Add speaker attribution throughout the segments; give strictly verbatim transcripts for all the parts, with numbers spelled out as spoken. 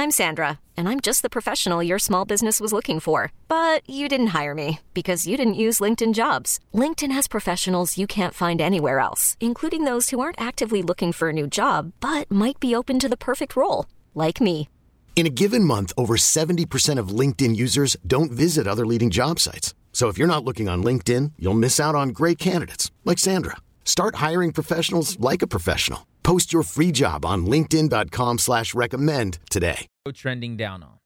Speaker 1: I'm Sandra, and I'm just the professional your small business was looking for. But you didn't hire me because you didn't use LinkedIn Jobs. LinkedIn has professionals you can't find anywhere else, including those who aren't actively looking for a new job, but might be open to the perfect role, like me.
Speaker 2: In a given month, over seventy percent of LinkedIn users don't visit other leading job sites. So if you're not looking on LinkedIn, you'll miss out on great candidates like Sandra. Start hiring professionals like a professional. Post your free job on linkedin.com slash recommend today.
Speaker 3: Trending down on.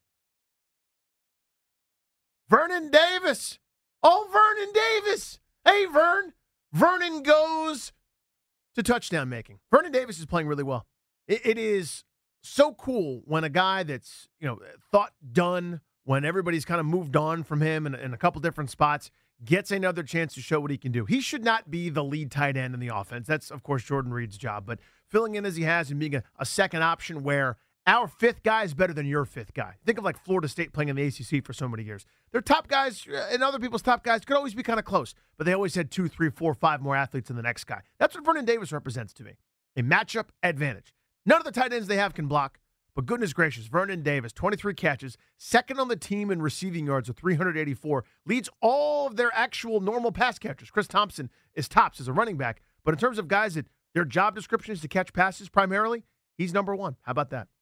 Speaker 4: Vernon Davis. Oh, Vernon Davis. Hey, Vern. Vernon goes to touchdown making. Vernon Davis is playing really well. It, it is so cool when a guy that's, you know, thought done, when everybody's kind of moved on from him in, in a couple different spots, gets another chance to show what he can do. He should not be the lead tight end in the offense. That's, of course, Jordan Reed's job. But filling in as he has and being a, a second option where our fifth guy is better than your fifth guy. Think of like Florida State playing in the A C C for so many years. Their top guys and other people's top guys could always be kind of close, but they always had two, three, four, five more athletes than the next guy. That's what Vernon Davis represents to me, a matchup advantage. None of the tight ends they have can block, but goodness gracious, Vernon Davis, twenty-three catches, second on the team in receiving yards with three hundred eighty-four, leads all of their actual normal pass catchers. Chris Thompson is tops as a running back, but in terms of guys that their job description is to catch passes primarily, he's number one. How about that?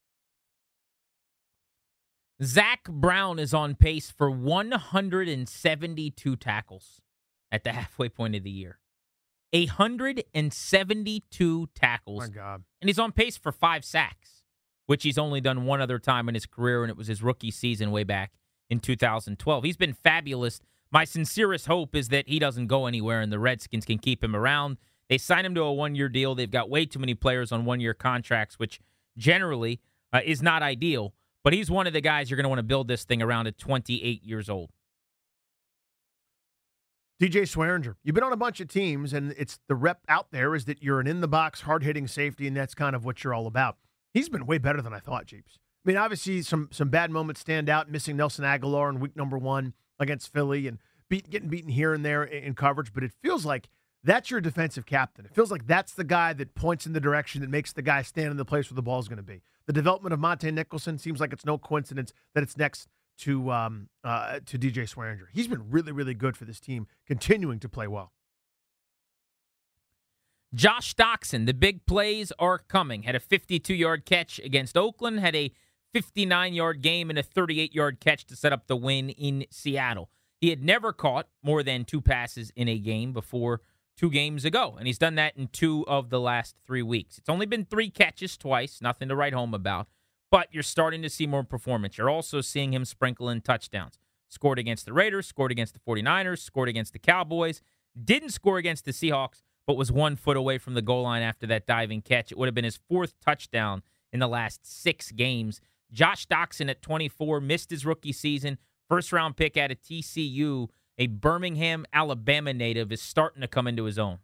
Speaker 3: Zach Brown is on pace for one hundred seventy-two tackles at the halfway point of the year. one hundred seventy-two tackles.
Speaker 4: Oh my God.
Speaker 3: And he's on pace for five sacks, which he's only done one other time in his career, and it was his rookie season way back in two thousand twelve. He's been fabulous. My sincerest hope is that he doesn't go anywhere and the Redskins can keep him around. They signed him to a one-year deal. They've got way too many players on one-year contracts, which generally uh, is not ideal. But he's one of the guys you're going to want to build this thing around at twenty-eight years old.
Speaker 4: D J Swearinger, you've been on a bunch of teams, and it's the rep out there is that you're an in-the-box, hard-hitting safety, and that's kind of what you're all about. He's been way better than I thought, Jeeps. I mean, obviously, some some bad moments stand out, missing Nelson Aguilar in week number one against Philly and beat, getting beaten here and there in, in coverage, but it feels like that's your defensive captain. It feels like that's the guy that points in the direction that makes the guy stand in the place where the ball is going to be. The development of Monte Nicholson seems like it's no coincidence that it's next to um, uh, to D J Swearinger. He's been really, really good for this team, continuing to play well.
Speaker 3: Josh Doctson, the big plays are coming. Had a fifty-two-yard catch against Oakland, had a fifty-nine-yard game and a thirty-eight-yard catch to set up the win in Seattle. He had never caught more than two passes in a game before two games ago, and he's done that in two of the last three weeks. It's only been three catches twice, nothing to write home about, but you're starting to see more performance. You're also seeing him sprinkle in touchdowns. Scored against the Raiders, scored against the forty-niners, scored against the Cowboys, didn't score against the Seahawks, but was one foot away from the goal line after that diving catch. It would have been his fourth touchdown in the last six games. Josh Doctson at twenty-four missed his rookie season. First-round pick out of T C U, a Birmingham, Alabama native, is starting to come into his own.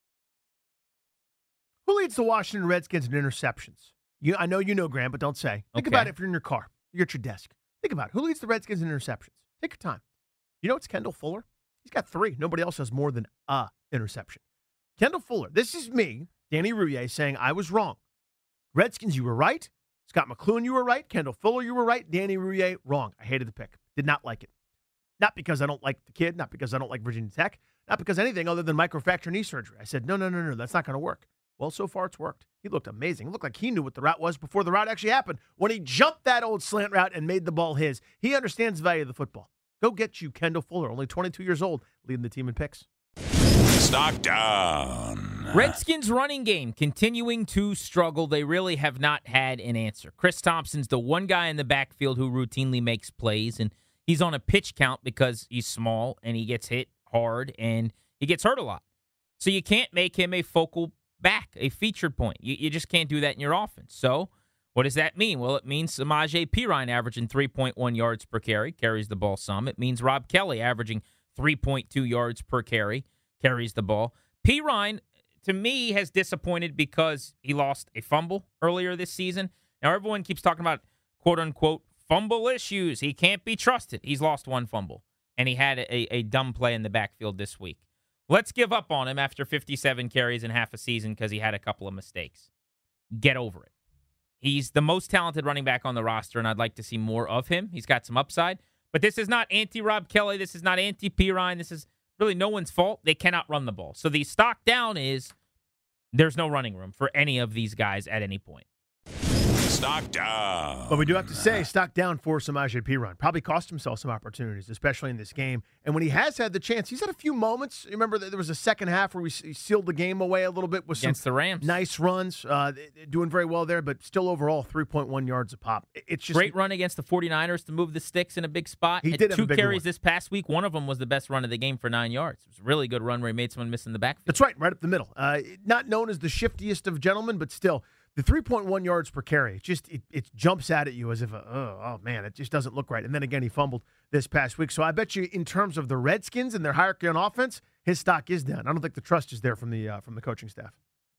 Speaker 4: Who leads the Washington Redskins in interceptions? You, I know you know, Grant, but don't say. Think
Speaker 3: Okay.
Speaker 4: about it if you're in your car. You're at your desk. Think about it. Who leads the Redskins in interceptions? Take your time. You know it's Kendall Fuller? He's got three. Nobody else has more than a interception. Kendall Fuller. This is me, Danny Rouillet, saying I was wrong. Redskins, you were right. Scott McCloughan, you were right. Kendall Fuller, you were right. Danny Rouillet, wrong. I hated the pick. Did not like it. Not because I don't like the kid, not because I don't like Virginia Tech, not because anything other than microfracture knee surgery. I said, no, no, no, no, that's not going to work. Well, so far it's worked. He looked amazing. It looked like he knew what the route was before the route actually happened. When he jumped that old slant route and made the ball his, he understands the value of the football. Go get you, Kendall Fuller, only twenty-two years old, leading the team in picks.
Speaker 5: Stock down.
Speaker 3: Redskins running game continuing to struggle. They really have not had an answer. Chris Thompson's the one guy in the backfield who routinely makes plays, and he's on a pitch count because he's small and he gets hit hard and he gets hurt a lot. So you can't make him a focal back, a featured point. You, you just can't do that in your offense. So what does that mean? Well, it means Samaje Perine averaging three point one yards per carry, carries the ball some. It means Rob Kelly averaging three point two yards per carry, carries the ball. Perine, to me, has disappointed because he lost a fumble earlier this season. Now, everyone keeps talking about, quote-unquote, fumble issues. He can't be trusted. He's lost one fumble, and he had a, a dumb play in the backfield this week. Let's give up on him after fifty-seven carries in half a season because he had a couple of mistakes. Get over it. He's the most talented running back on the roster, and I'd like to see more of him. He's got some upside. But this is not anti-Rob Kelly. This is not anti-Pirine. This is really no one's fault. They cannot run the ball. So the stock down is there's no running room for any of these guys at any point.
Speaker 5: Stock down.
Speaker 4: But we do have to say, stock down for Samaje Perine. Probably cost himself some opportunities, especially in this game. And when he has had the chance, he's had a few moments. Remember, there was a second half where we sealed the game away a little bit with
Speaker 3: Against
Speaker 4: some
Speaker 3: the Rams.
Speaker 4: Nice runs, uh, doing very well there, but still overall three point one yards a pop. It's just
Speaker 3: Great run against the 49ers to move the sticks in a big spot.
Speaker 4: He
Speaker 3: Had
Speaker 4: did have
Speaker 3: two
Speaker 4: a big
Speaker 3: carries
Speaker 4: one.
Speaker 3: this past week. One of them was the best run of the game for nine yards. It was a really good run where he made someone miss in the backfield.
Speaker 4: That's right, right up the middle. Uh, not known as the shiftiest of gentlemen, but still, the three point one yards per carry, it just it, it jumps out at you as if, a, oh, oh, man, it just doesn't look right. And then again, he fumbled this past week. So I bet you in terms of the Redskins and their hierarchy on offense, his stock is down. I don't think the trust is there from the uh, from the coaching staff.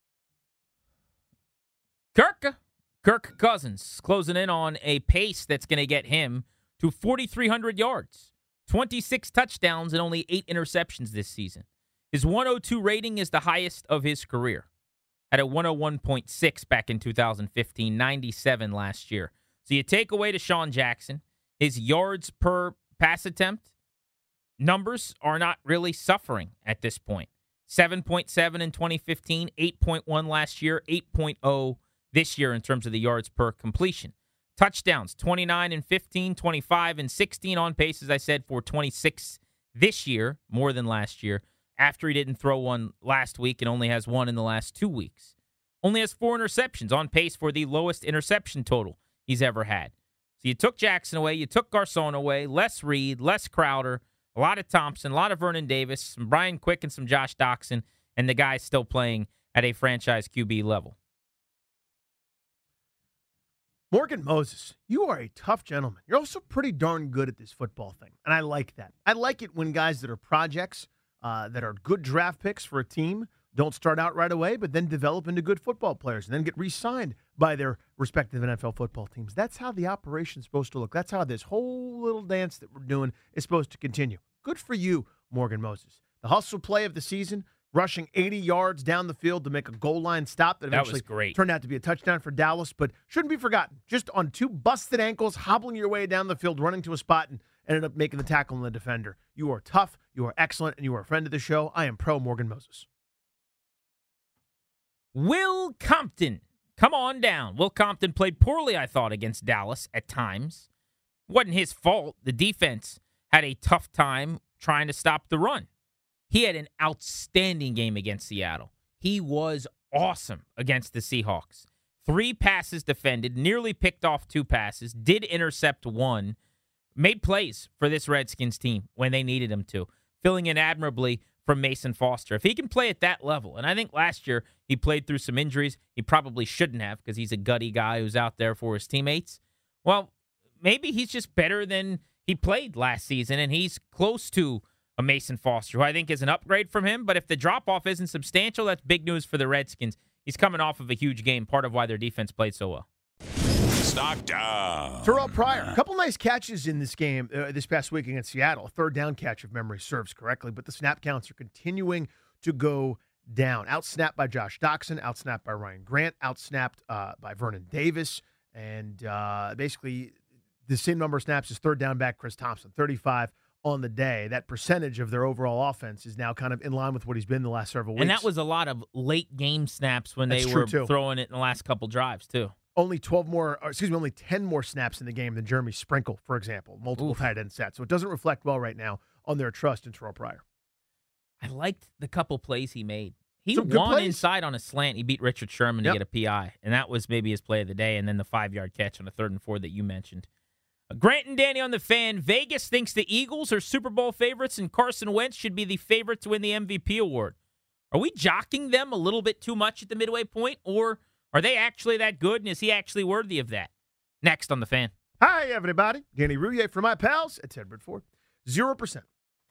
Speaker 3: Kirk, Kirk Cousins closing in on a pace that's going to get him to forty-three hundred yards, twenty-six touchdowns, and only eight interceptions this season. His one oh two rating is the highest of his career. At a one oh one point six back in two thousand fifteen, ninety-seven last year. So you take away Deshaun Jackson, his yards per pass attempt numbers are not really suffering at this point. seven point seven in twenty fifteen, eight point one last year, eight point oh this year in terms of the yards per completion. Touchdowns, twenty-nine and fifteen, twenty-five and sixteen, on pace, as I said, for twenty-six this year, more than last year, after he didn't throw one last week and only has one in the last two weeks. Only has four interceptions, on pace for the lowest interception total he's ever had. So you took Jackson away, you took Garcon away, less Reed, less Crowder, a lot of Thompson, a lot of Vernon Davis, some Brian Quick and some Josh Doxson, and the guy's still playing at a franchise Q B level.
Speaker 4: Morgan Moses, you are a tough gentleman. You're also pretty darn good at this football thing, and I like that. I like it when guys that are projects, uh, that are good draft picks for a team, don't start out right away, but then develop into good football players and then get re-signed by their respective N F L football teams. That's how the operation's supposed to look. That's how this whole little dance that we're doing is supposed to continue. Good for you, Morgan Moses. The hustle play of the season, rushing eighty yards down the field to make a goal line stop that eventually
Speaker 3: was great.
Speaker 4: turned out to be a touchdown for Dallas, but shouldn't be forgotten. Just on two busted ankles, hobbling your way down the field, running to a spot, and ended up making the tackle on the defender. You are tough, you are excellent, and you are a friend of the show. I am pro Morgan Moses.
Speaker 3: Will Compton, come on down. Will Compton played poorly, I thought, against Dallas at times. Wasn't his fault. The defense had a tough time trying to stop the run. He had an outstanding game against Seattle. He was awesome against the Seahawks. Three passes defended, nearly picked off two passes, did intercept one, made plays for this Redskins team when they needed him to, filling in admirably from Mason Foster. If he can play at that level, and I think last year he played through some injuries, he probably shouldn't have because he's a gutty guy who's out there for his teammates. Well, maybe he's just better than he played last season, and he's close to a Mason Foster, who I think is an upgrade from him. But if the drop-off isn't substantial, that's big news for the Redskins. He's coming off of a huge game, part of why their defense played so well.
Speaker 5: Stock down.
Speaker 4: Terrell Pryor, a couple nice catches in this game uh, this past week against Seattle. A third down catch, if memory serves correctly, but the snap counts are continuing to go down. Outsnapped by Josh Doxson, outsnapped by Ryan Grant, outsnapped uh, by Vernon Davis, and uh, basically the same number of snaps as third down back Chris Thompson, thirty-five on the day. That percentage of their overall offense is now kind of in line with what he's been the last several weeks.
Speaker 3: And that was a lot of late game snaps when
Speaker 4: That's
Speaker 3: they
Speaker 4: true,
Speaker 3: were
Speaker 4: too.
Speaker 3: throwing it in the last couple drives, too.
Speaker 4: Only twelve more, or excuse me, only ten more snaps in the game than Jeremy Sprinkle, for example. Multiple
Speaker 3: Oof.
Speaker 4: tight end sets. So it doesn't reflect well right now on their trust in Terrell Pryor.
Speaker 3: I liked the couple plays he made. He
Speaker 4: Some good
Speaker 3: won
Speaker 4: plays.
Speaker 3: inside on a slant. He beat Richard Sherman
Speaker 4: Yep.
Speaker 3: to get a P I, and that was maybe his play of the day, and then the five-yard catch on a third and four that you mentioned. Uh, Grant and Danny on the Fan. Vegas thinks the Eagles are Super Bowl favorites, and Carson Wentz should be the favorite to win the M V P award. Are we jocking them a little bit too much at the midway point, or are they actually that good, and is he actually worthy of that? Next on the Fan.
Speaker 4: Hi, everybody. Danny Rouillet for my pals at Ted Ford. Zero percent.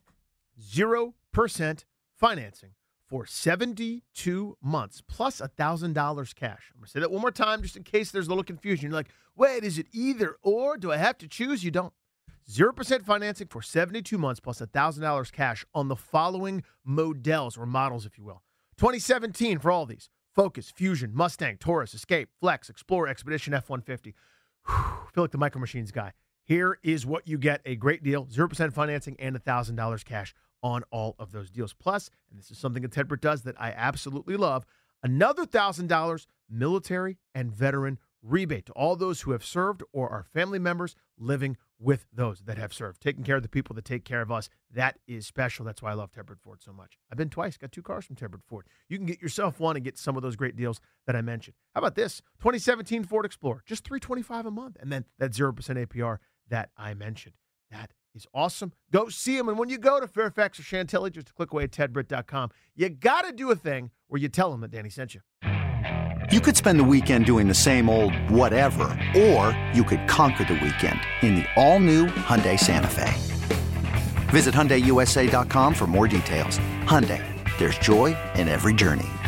Speaker 4: Zero percent financing for seventy-two months plus one thousand dollars cash. I'm going to say that one more time just in case there's a little confusion. You're like, wait, is it either or? Do I have to choose? You don't. Zero percent financing for seventy-two months plus one thousand dollars cash on the following models or models, if you will. twenty seventeen for all these. Focus, Fusion, Mustang, Taurus, Escape, Flex, Explorer, Expedition, F one fifty. Whew, I feel like the Micro Machines guy. Here is what you get. A great deal, zero percent financing and one thousand dollars cash on all of those deals. Plus, and this is something that Ted Britt does that I absolutely love, another one thousand dollars military and veteran rebate to all those who have served or are family members living with those that have served. Taking care of the people that take care of us, that is special. That's why I love Ted Britt Ford so much. I've been twice, got two cars from Ted Britt Ford. You can get yourself one and get some of those great deals that I mentioned. How about this? twenty seventeen Ford Explorer, just three hundred twenty-five dollars a month, and then that zero percent A P R that I mentioned. That is awesome. Go see them, and when you go to Fairfax or Chantilly, just a click away at ted britt dot com, you got to do a thing where you tell them that Danny sent you.
Speaker 6: You could spend the weekend doing the same old whatever, or you could conquer the weekend in the all-new Hyundai Santa Fe. Visit Hyundai U S A dot com for more details. Hyundai, there's joy in every journey.